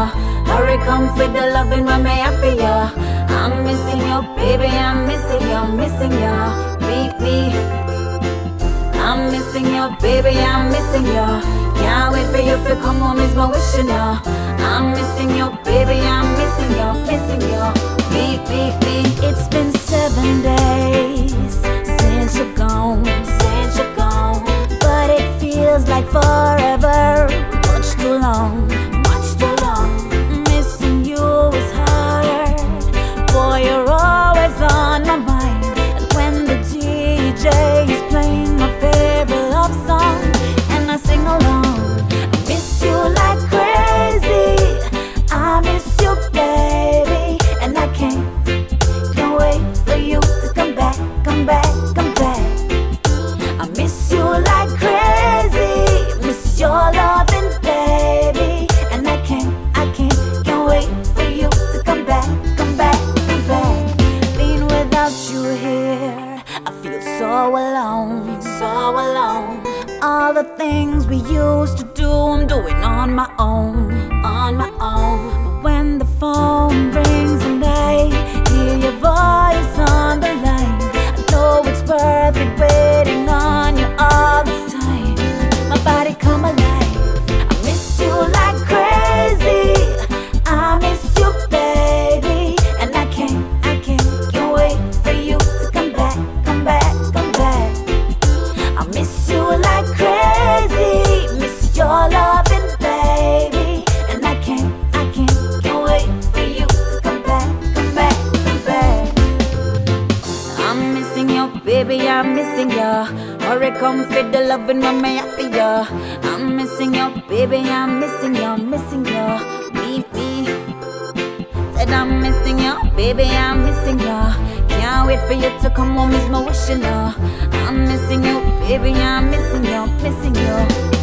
Hurry, come for the loving when me happy ya. I'm missing you, baby, I'm missing you, missing you. Meet me. I'm missing you, baby, I'm missing you. Can't wait for you to come home, is my wishing ya. I'm missing you, baby, I'm missing you, missing you. Meet me. It's been 7 days since you're gone, but it feels like forever. Much too long. Missing you is hard. Boy, you're always on my mind. And when the DJ is playing my favorite love song, and I sing along, I miss you like crazy. I miss you, baby, and I can't wait for you to come back. I miss you like crazy. Miss your loving, baby, and I can't wait for you to come back. Being without you here, I feel so alone. All the things we used to do, I'm doing on my own. But when the phone rings and I hear your voice on the line, I know it's worth it waiting on you all this time. My body come alive. I miss you like crazy. I miss you, baby, and I can't wait for you to come back. I miss you like crazy. Miss your loving, baby, and I can't wait for you to come back. I'm missing you, baby, I'm missing you. Hurry, come for the loving when me happy ya. I'm missing you, baby, I'm missing you, missing you. Meet me. Said I'm missing you, baby, I'm missing you. Can't wait for you to come home, is my wishing ya. I'm missing you, baby, I'm missing you, missing you.